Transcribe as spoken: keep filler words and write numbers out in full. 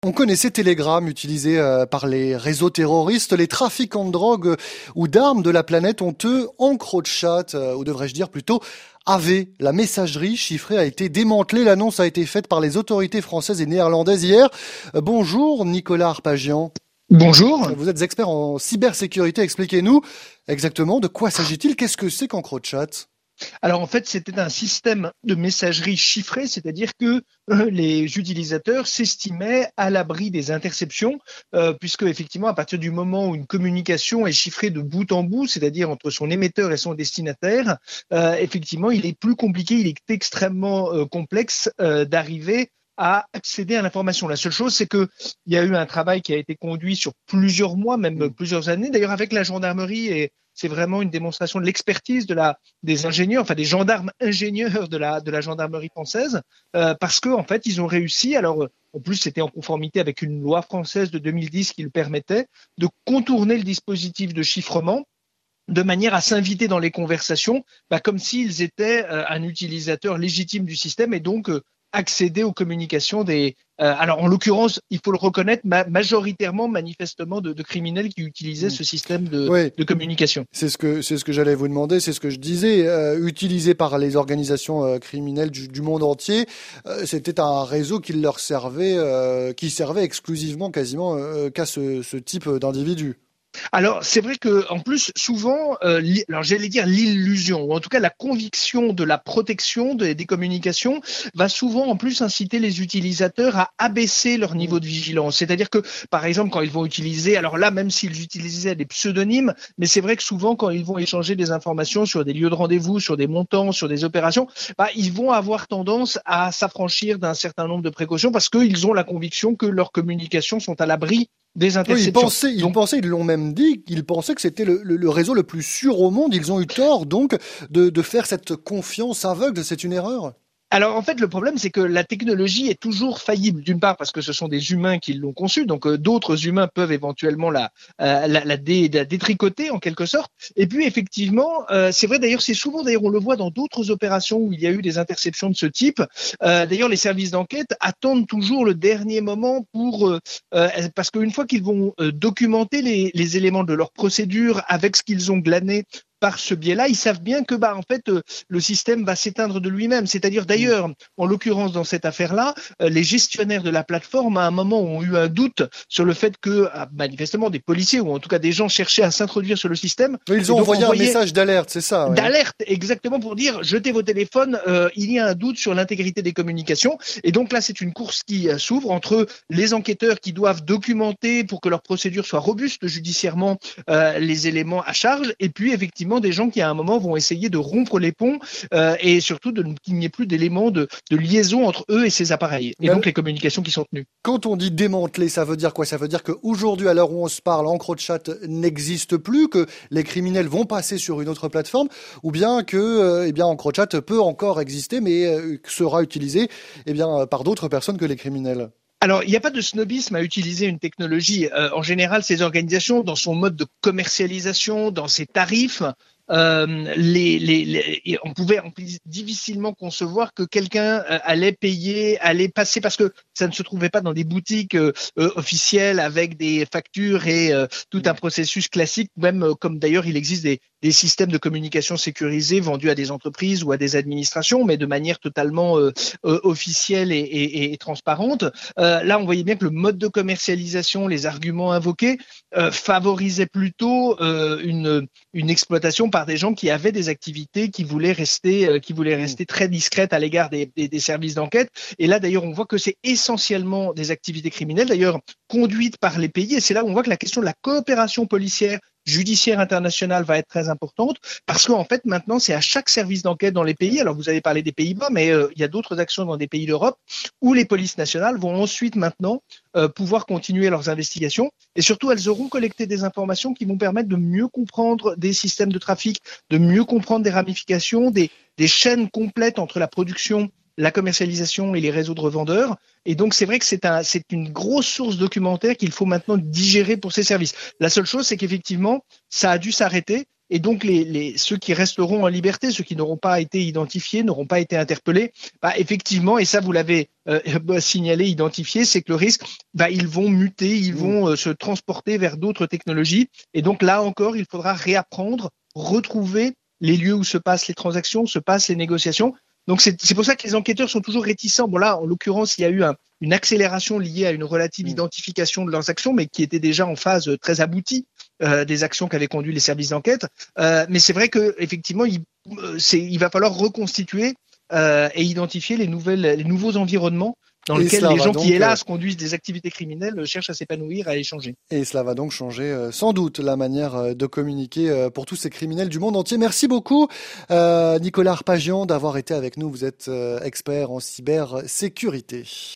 On connaissait Telegram, utilisé euh, par les réseaux terroristes. Les trafiquants de drogue euh, ou d'armes de la planète ont eux EncroChat, euh, ou devrais-je dire plutôt A V. La messagerie chiffrée a été démantelée. L'annonce a été faite par les autorités françaises et néerlandaises hier. Euh, bonjour Nicolas Arpagian. Bonjour. Vous êtes expert en cybersécurité. Expliquez-nous exactement de quoi s'agit-il. Qu'est-ce que c'est qu'EncroChat ? Alors en fait, c'était un système de messagerie chiffrée, c'est-à-dire que euh, les utilisateurs s'estimaient à l'abri des interceptions, euh, puisque effectivement, à partir du moment où une communication est chiffrée de bout en bout, c'est-à-dire entre son émetteur et son destinataire, euh, effectivement, il est plus compliqué, il est extrêmement euh, complexe euh, d'arriver à accéder à l'information. La seule chose, c'est que il y a eu un travail qui a été conduit sur plusieurs mois, même plusieurs années, d'ailleurs avec la gendarmerie, et c'est vraiment une démonstration de l'expertise de la des ingénieurs, enfin des gendarmes ingénieurs de la de la gendarmerie française, euh, parce que en fait ils ont réussi. Alors en plus c'était en conformité avec une loi française de deux mille dix qui le permettait de contourner le dispositif de chiffrement de manière à s'inviter dans les conversations, bah, comme s'ils étaient euh, un utilisateur légitime du système et donc euh, accéder aux communications des. Euh, alors en l'occurrence, il faut le reconnaître, ma- majoritairement, manifestement, de, de criminels qui utilisaient ce système de, Oui, de communication. c'est ce que c'est ce que j'allais vous demander, c'est ce que je disais, euh, utilisé par les organisations euh, criminelles du, du monde entier. Euh, c'était un réseau qui leur servait, euh, qui servait exclusivement, quasiment, euh, qu'à ce, ce type d'individus. Alors, c'est vrai que, en plus, souvent, euh, li- alors j'allais dire l'illusion, ou en tout cas la conviction de la protection de- des communications va souvent en plus inciter les utilisateurs à abaisser leur niveau de vigilance. C'est-à-dire que, par exemple, quand ils vont utiliser, alors là, même s'ils utilisaient des pseudonymes, mais c'est vrai que souvent, quand ils vont échanger des informations sur des lieux de rendez-vous, sur des montants, sur des opérations, bah, ils vont avoir tendance à s'affranchir d'un certain nombre de précautions parce qu'ils ont la conviction que leurs communications sont à l'abri des Oui, ils interceptions. pensaient, ils Donc, pensaient, ils l'ont même dit, ils pensaient que c'était le, le- le réseau le plus sûr au monde. Ils ont eu tort, donc, de, de faire cette confiance aveugle. C'est une erreur. Alors en fait, le problème, c'est que la technologie est toujours faillible, d'une part parce que ce sont des humains qui l'ont conçue, donc euh, d'autres humains peuvent éventuellement la, euh, la, la, dé, la détricoter en quelque sorte. Et puis effectivement, euh, c'est vrai d'ailleurs, c'est souvent d'ailleurs on le voit dans d'autres opérations où il y a eu des interceptions de ce type. Euh, d'ailleurs, les services d'enquête attendent toujours le dernier moment pour euh, euh, parce qu'une fois qu'ils vont euh, documenter les, les éléments de leur procédure avec ce qu'ils ont glané par ce biais-là, ils savent bien que bah en fait euh, le système va s'éteindre de lui-même. C'est-à-dire d'ailleurs, en l'occurrence dans cette affaire-là, euh, les gestionnaires de la plateforme à un moment ont eu un doute sur le fait que ah, manifestement des policiers ou en tout cas des gens cherchaient à s'introduire sur le système. Ils Et ont donc envoyé un envoyaient message d'alerte, c'est ça, oui. d'alerte exactement pour dire jetez vos téléphones, euh, il y a un doute sur l'intégrité des communications. Et donc là, c'est une course qui euh, s'ouvre entre les enquêteurs qui doivent documenter pour que leur procédure soit robuste judiciairement euh, les éléments à charge, et puis effectivement des gens qui à un moment vont essayer de rompre les ponts euh, et surtout de, qu'il n'y ait plus d'éléments de, de liaison entre eux et ces appareils, et Mais donc les communications qui sont tenues. quand on dit démanteler, ça veut dire quoi? Ça veut dire qu'aujourd'hui, à l'heure où on se parle, EncroChat n'existe plus, que les criminels vont passer sur une autre plateforme, ou bien que, euh, eh bien, EncroChat peut encore exister, mais euh, sera utilisé, eh bien, par d'autres personnes que les criminels. Alors, il n'y a pas de snobisme à utiliser une technologie. Euh, en général, ces organisations, dans son mode de commercialisation, dans ses tarifs, euh, les, les, les, on pouvait on pouvait difficilement concevoir que quelqu'un euh, allait payer, allait passer, parce que ça ne se trouvait pas dans des boutiques euh, euh, officielles avec des factures et euh, tout un processus classique, même euh, comme d'ailleurs il existe des, des systèmes de communication sécurisés vendus à des entreprises ou à des administrations, mais de manière totalement euh, euh, officielle et, et, et transparente. Euh, là, on voyait bien que le mode de commercialisation, les arguments invoqués, euh, favorisaient plutôt euh, une, une exploitation par des gens qui avaient des activités qui voulaient rester, euh, qui voulaient rester très discrètes à l'égard des, des, des services d'enquête. Et là, d'ailleurs, on voit que c'est essentiellement des activités criminelles, d'ailleurs conduites par les pays. Et c'est là où on voit que la question de la coopération policière judiciaire internationale va être très importante, parce qu'en fait maintenant c'est à chaque service d'enquête dans les pays, alors vous avez parlé des Pays-Bas, mais euh, il y a d'autres actions dans des pays d'Europe où les polices nationales vont ensuite maintenant euh, pouvoir continuer leurs investigations, et surtout elles auront collecté des informations qui vont permettre de mieux comprendre des systèmes de trafic, de mieux comprendre des ramifications, des, des chaînes complètes entre la production, la commercialisation et les réseaux de revendeurs. Et donc, c'est vrai que c'est un, c'est une grosse source documentaire qu'il faut maintenant digérer pour ces services. La seule chose, c'est qu'effectivement, ça a dû s'arrêter. et donc les, les ceux qui resteront en liberté, ceux qui n'auront pas été identifiés, n'auront pas été interpellés, bah, effectivement, et ça vous l'avez euh, signalé, identifié, c'est que le risque, bah, ils vont muter, ils vont euh, se transporter vers d'autres technologies, et donc là encore, il faudra réapprendre, retrouver les lieux où se passent les transactions, où se passent les négociations. Donc c'est, c'est pour ça que les enquêteurs sont toujours réticents. Bon là, en l'occurrence, il y a eu un, une accélération liée à une relative identification de leurs actions, mais qui était déjà en phase très aboutie euh, des actions qu'avaient conduit les services d'enquête. Euh, mais c'est vrai que effectivement, il, c'est, il va falloir reconstituer euh, et identifier les nouvelles, les nouveaux environnements dans et lesquels les gens donc, qui, hélas, conduisent des activités criminelles cherchent à s'épanouir, à échanger. Et cela va donc changer euh, sans doute la manière euh, de communiquer euh, pour tous ces criminels du monde entier. Merci beaucoup, euh, Nicolas Arpagian, d'avoir été avec nous. Vous êtes euh, expert en cybersécurité.